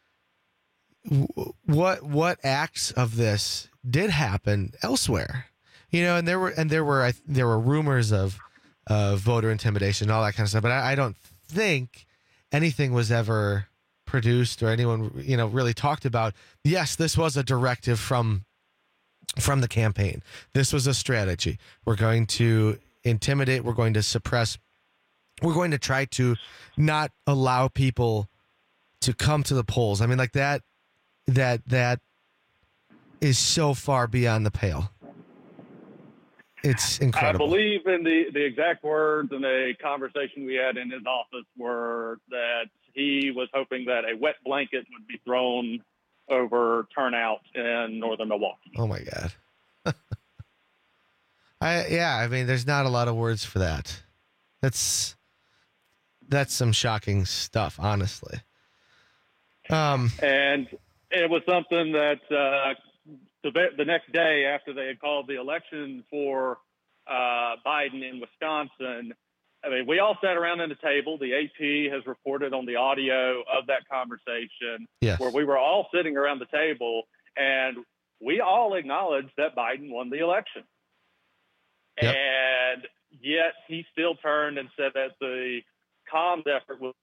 what what acts of this did happen elsewhere? You know, and there were and there were there were rumors of of voter intimidation and all that kind of stuff. But I, I don't think anything was ever produced or anyone, you know, really talked about. Yes, this was a directive from from the campaign. This was a strategy. We're going to intimidate. We're going to suppress. We're going to try to not allow people to come to the polls. I mean, like that, that, that is so far beyond the pale. It's incredible. I believe in the, the exact words in a conversation we had in his office were that he was hoping that a wet blanket would be thrown over turnout in northern Milwaukee. Oh my God. I, yeah, I mean, there's not a lot of words for that. That's, that's some shocking stuff, honestly. Um, and it was something that, uh, the, the next day after they had called the election for, uh, Biden in Wisconsin, I mean, we all sat around at the table. The A P has reported on the audio of that conversation yes. where we were all sitting around the table and we all acknowledged that Biden won the election. Yep. And yet he still turned and said that the comms effort was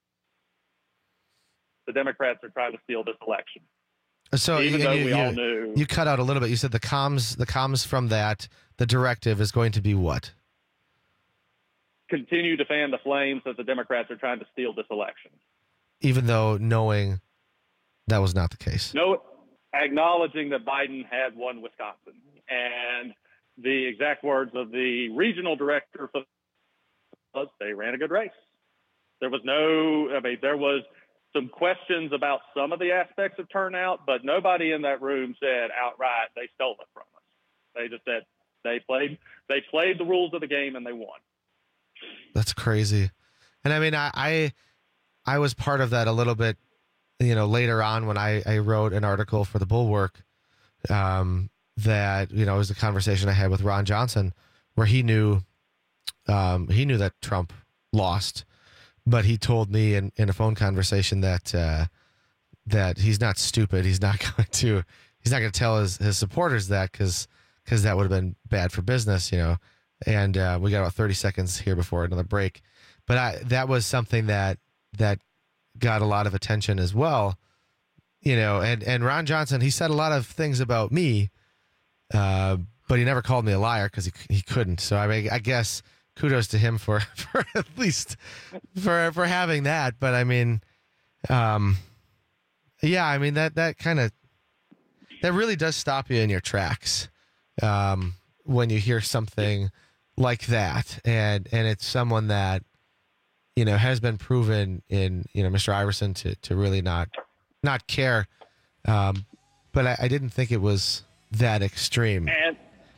the Democrats are trying to steal this election. So even you, though you, we you, all knew, you cut out a little bit. You said the comms, the comms from that, the directive is going to be what? Continue to fan the flames that the Democrats are trying to steal this election. Even though knowing that was not the case. No, acknowledging that Biden had won Wisconsin. And the exact words of the regional director for they ran a good race. There was no, I mean, there was some questions about some of the aspects of turnout, but nobody in that room said outright they stole it from us. They just said they played, they played the rules of the game and they won. That's crazy. And I mean, I, I, I was part of that a little bit, you know, later on when I, I wrote an article for the Bulwark, um, that, you know, it was a conversation I had with Ron Johnson where he knew, um, he knew that Trump lost, but he told me in, in a phone conversation that, uh, that he's not stupid. He's not going to, he's not going to tell his, his supporters that because, because that would have been bad for business, you know? And, uh, we got about thirty seconds here before another break, but I, that was something that, that got a lot of attention as well, you know, and, and Ron Johnson, he said a lot of things about me, uh, but he never called me a liar because he he couldn't. So I mean, I guess kudos to him for, for at least for for having that. But I mean, um, yeah, I mean that that kind of that really does stop you in your tracks um, when you hear something like that, and and it's someone that, you know, has been proven in, you know, Mister Iverson to to really not not care. Um, but I, I didn't think it was that extreme. And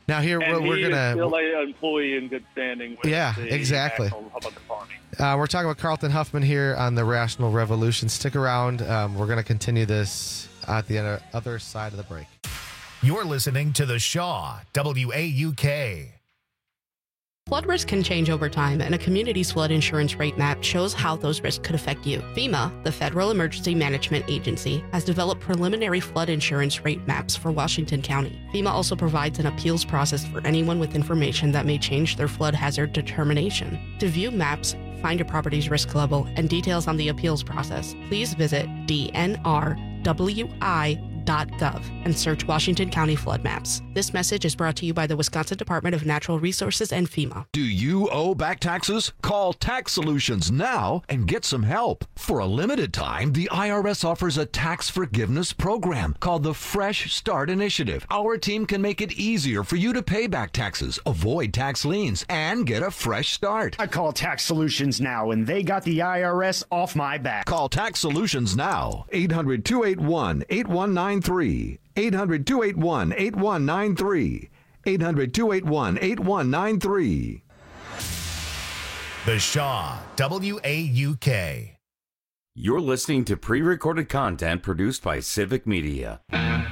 Now here and we're, we're he gonna is still an employee in good standing with yeah, the exactly. National Republican Party. Uh, we're talking with Carlton Huffman here on the Rational Revolution. Stick around. Um, we're going to continue this at the other, other side of the break. You're listening to The Shaw, W A U K. Flood risk can change over time, and a community's flood insurance rate map shows how those risks could affect you. FEMA, the Federal Emergency Management Agency, has developed preliminary flood insurance rate maps for Washington County. FEMA also provides an appeals process for anyone with information that may change their flood hazard determination. To view maps, find your property's risk level, and details on the appeals process, please visit D N R W I dot gov and search Washington County flood maps. This message is brought to you by the Wisconsin Department of Natural Resources and FEMA. Do you owe back taxes? Call Tax Solutions now and get some help. For a limited time, the I R S offers a tax forgiveness program called the Fresh Start Initiative. Our team can make it easier for you to pay back taxes, avoid tax liens, and get a fresh start. I call Tax Solutions now, and they got the I R S off my back. Call Tax Solutions now. eight hundred, two eight one, eight one nine three. eight hundred, two eight one, eight one nine three. eight hundred, two eight one, eight one nine three. The Shaw, W A U K. You're listening to pre-recorded content produced by Civic Media.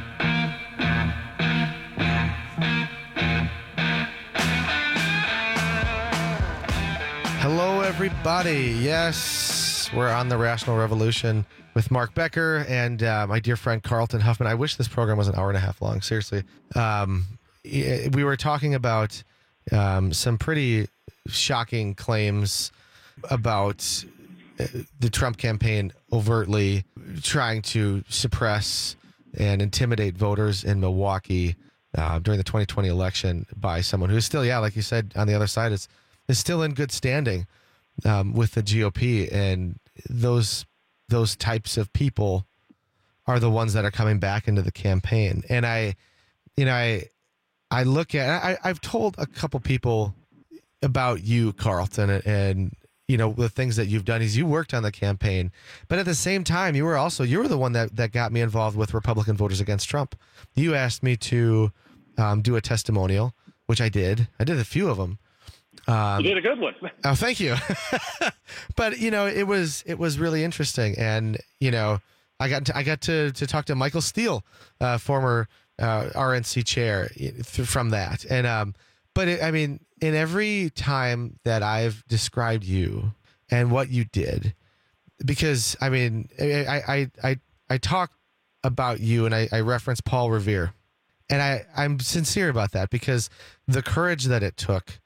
Hello, everybody. Yes, we're on the Rational Revolution with Mark Becker and uh, my dear friend Carlton Huffman. I wish this program was an hour and a half long, seriously. Um, we were talking about um, some pretty shocking claims about the Trump campaign overtly trying to suppress and intimidate voters in Milwaukee uh, during the twenty twenty election by someone who is still, yeah, like you said, on the other side, is, is still in good standing um, with the G O P. And those those types of people are the ones that are coming back into the campaign. And I, you know, I, I look at, I, I've told a couple people about you, Carlton, and, and, you know, the things that you've done is you worked on the campaign, but at the same time, you were also, you were the one that, that got me involved with Republican Voters Against Trump. You asked me to um, do a testimonial, which I did. I did a few of them. Um, you did a good one. Oh, thank you. But you know, it was it was really interesting, and you know, I got to, I got to to talk to Michael Steele, uh, former uh, R N C chair, from that, and um, but it, I mean, in every time that I've described you and what you did, because I mean, I I I I talk about you and I, I reference Paul Revere, and I I'm sincere about that because the courage that it took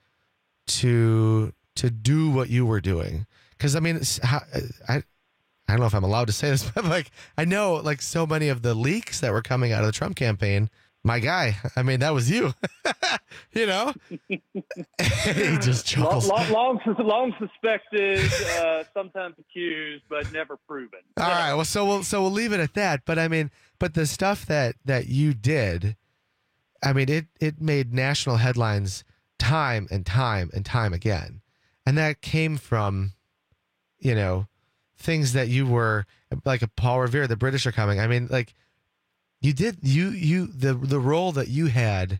to to do what you were doing. Because I mean, how, I I don't know if I'm allowed to say this, but like I know like so many of the leaks that were coming out of the Trump campaign. My guy, I mean, that was you. You know, he just chuckles. Long, long, long, long suspected, uh, sometimes accused, but never proven. All right, well, so we'll so we'll leave it at that. But I mean, but the stuff that that you did, I mean, it it made national headlines time and time and time again, and that came from, you know, things that you were like a Paul Revere. The British are coming. I mean, like. You did you you the the role that you had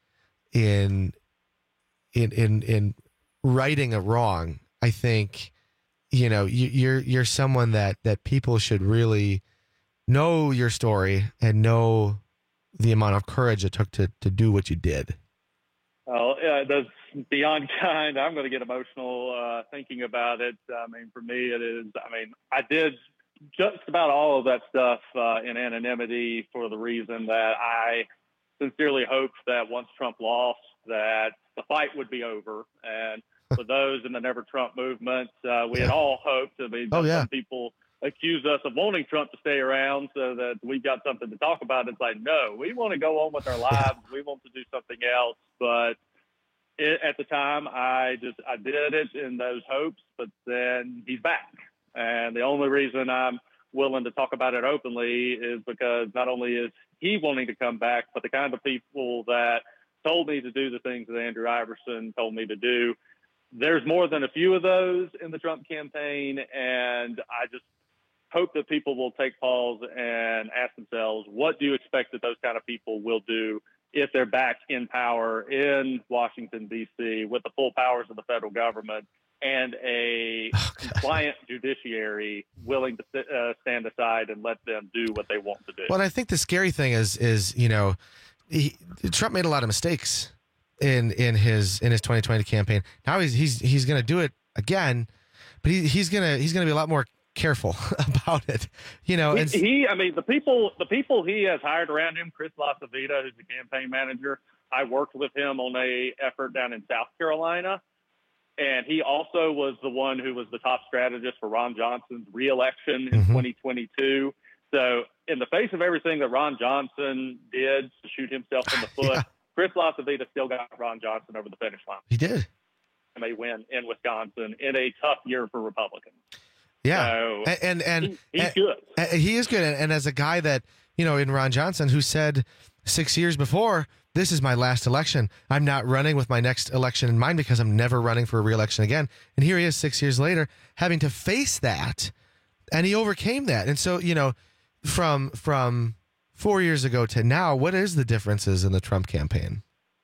in in in in righting a wrong. I think, you know, you, you're you're someone that that people should really know your story and know the amount of courage it took to to do what you did. Oh, yeah, that's beyond kind. I'm going to get emotional uh, thinking about it. I mean, for me, it is. I mean, I did. Just about all of that stuff uh, in anonymity for the reason that I sincerely hoped that once Trump lost, that the fight would be over. And for those in the Never Trump movement, uh, we yeah. had all hoped. I mean, oh, yeah. some people accuse us of wanting Trump to stay around so that we got something to talk about. It's like, no, we want to go on with our lives. We want to do something else. But it, at the time, I just I did it in those hopes. But then he's back. And the only reason I'm willing to talk about it openly is because not only is he wanting to come back, but the kind of people that told me to do the things that Andrew Iverson told me to do, there's more than a few of those in the Trump campaign. And I just hope that people will take pause and ask themselves, what do you expect that those kind of people will do if they're back in power in Washington, D C, with the full powers of the federal government and a oh, compliant judiciary willing to uh, stand aside and let them do what they want to do. Well, I think the scary thing is, is you know, he, Trump made a lot of mistakes in in his in his twenty twenty campaign. Now he's he's he's going to do it again, but he, he's gonna he's gonna be a lot more careful about it. You know, he, and he I mean, the people the people he has hired around him, Chris LaCivita, who's the campaign manager. I worked with him on a effort down in South Carolina. And he also was the one who was the top strategist for Ron Johnson's reelection in mm-hmm. twenty twenty-two. So in the face of everything that Ron Johnson did to shoot himself in the foot, yeah. Chris LaCivita still got Ron Johnson over the finish line. He did. And they win in Wisconsin in a tough year for Republicans. Yeah. So and and, and he, he's and, good. And he is good. And, and as a guy that, you know, in Ron Johnson, who said six years before, this is my last election. I'm not running with my next election in mind because I'm never running for a re-election again. And here he is six years later having to face that, and he overcame that. And so, you know, from from four years ago to now, what is the differences in the Trump campaign?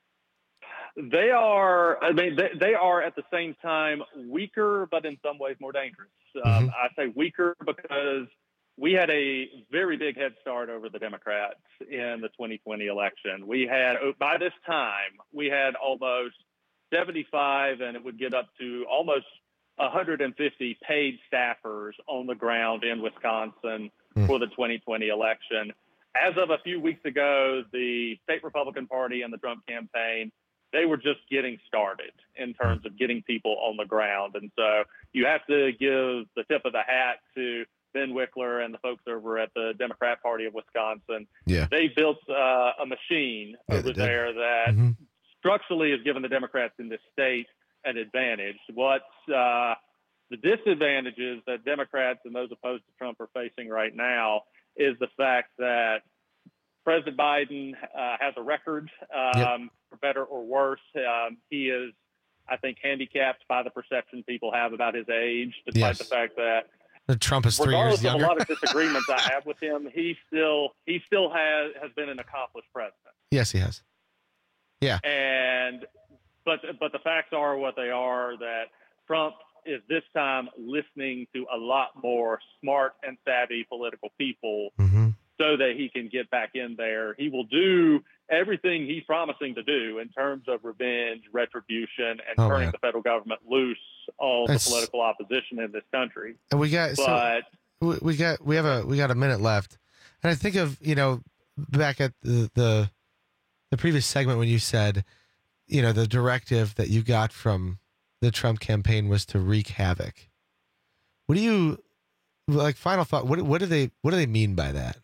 They are, I mean, they, they are at the same time weaker, but in some ways more dangerous. Mm-hmm. Um, I say weaker because we had a very big head start over the Democrats in the twenty twenty election. We had, by this time, we had almost seventy-five, and it would get up to almost one hundred fifty paid staffers on the ground in Wisconsin mm. for the twenty twenty election. As of a few weeks ago, the state Republican Party and the Trump campaign, they were just getting started in terms of getting people on the ground. And so you have to give the tip of the hat to Ben Wickler and the folks over at the Democrat Party of Wisconsin. Yeah. They built uh, a machine yeah, over there that mm-hmm. structurally has given the Democrats in this state an advantage. What uh, the disadvantages that Democrats and those opposed to Trump are facing right now is the fact that President Biden uh, has a record, um, yep. for better or worse. Um, he is, I think, handicapped by the perception people have about his age, despite yes. the fact that Trump is three years younger. Regardless of a lot of disagreements I have with him, he still he still has has been an accomplished president. Yes, he has. Yeah. And but but the facts are what they are. That Trump is this time listening to a lot more smart and savvy political people, mm-hmm. so that he can get back in there. He will do everything he's promising to do in terms of revenge, retribution, and oh, turning man. the federal government loose on That's, the political opposition in this country. And we got, but so we got, we have a, we got a minute left. And I think of, you know, back at the, the, the previous segment when you said, you know, the directive that you got from the Trump campaign was to wreak havoc. What do you, like, final thought, what, what do they, what do they mean by that?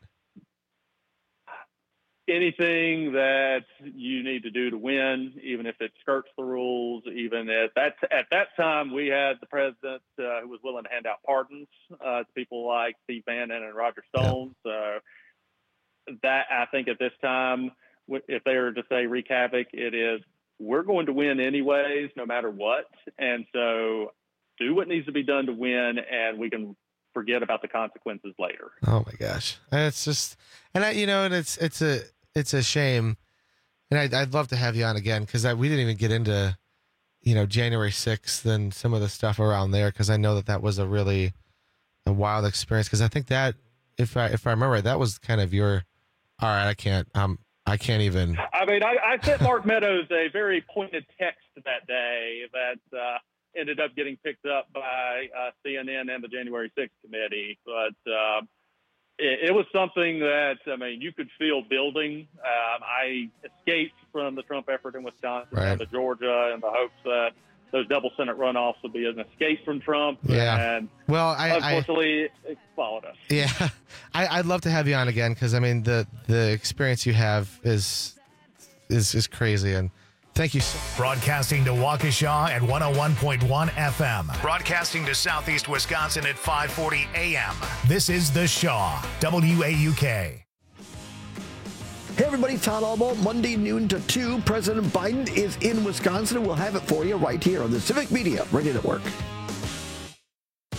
Anything that you need to do to win, even if it skirts the rules, even at that at that time we had the president uh, who was willing to hand out pardons uh, to people like Steve Bannon and Roger Stone. Yeah. So that, I think at this time, if they were to say wreak havoc, it is we're going to win anyways, no matter what. And so do what needs to be done to win, and we can forget about the consequences later. Oh my gosh. And it's just, and I, you know, and it's, it's a, it's a shame. And I'd, I'd love to have you on again. Cause I, we didn't even get into, you know, January sixth and some of the stuff around there. Cause I know that that was a really a wild experience. Cause I think that if I, if I remember right, that was kind of your, all right, I can't, um, I can't even, I mean, I, I sent Mark Meadows a very pointed text that day that, uh, ended up getting picked up by uh, C N N and the January sixth committee. But uh, it, it was something that, I mean, you could feel building. Um, I escaped from the Trump effort in Wisconsin right. and to Georgia in the hopes that those double Senate runoffs would be an escape from Trump. Yeah. And well, I, unfortunately, I, it followed us. Yeah. I, I'd love to have you on again because, I mean, the, the experience you have is is is crazy. And thank you. Broadcasting to Waukesha at one oh one point one F M. Broadcasting to Southeast Wisconsin at five forty A M. This is The Shaw, W A U K. Hey everybody, Todd Albaugh, Monday noon to two. President Biden is in Wisconsin, and we'll have it for you right here on the Civic Media Radio Network.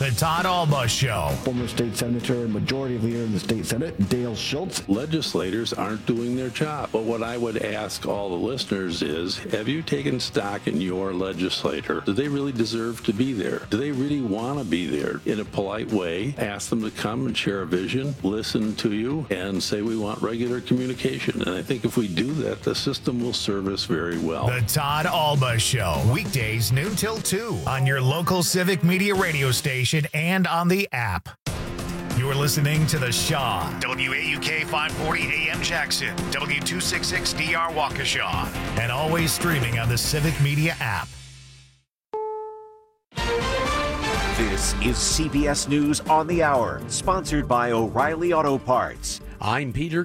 The Todd Alba Show. Former state senator and majority leader in the state senate, Dale Schultz. Legislators aren't doing their job. But what I would ask all the listeners is, have you taken stock in your legislator? Do they really deserve to be there? Do they really want to be there? In a polite way, ask them to come and share a vision, listen to you, and say we want regular communication. And I think if we do that, the system will serve us very well. The Todd Alba Show. Weekdays noon till two on your local Civic Media radio station and on the app. You're listening to The Shaw. W A U K five forty A M Jackson. W two sixty-six D R Waukesha. And always streaming on the Civic Media app. This is C B S News on the Hour, sponsored by O'Reilly Auto Parts. I'm Peter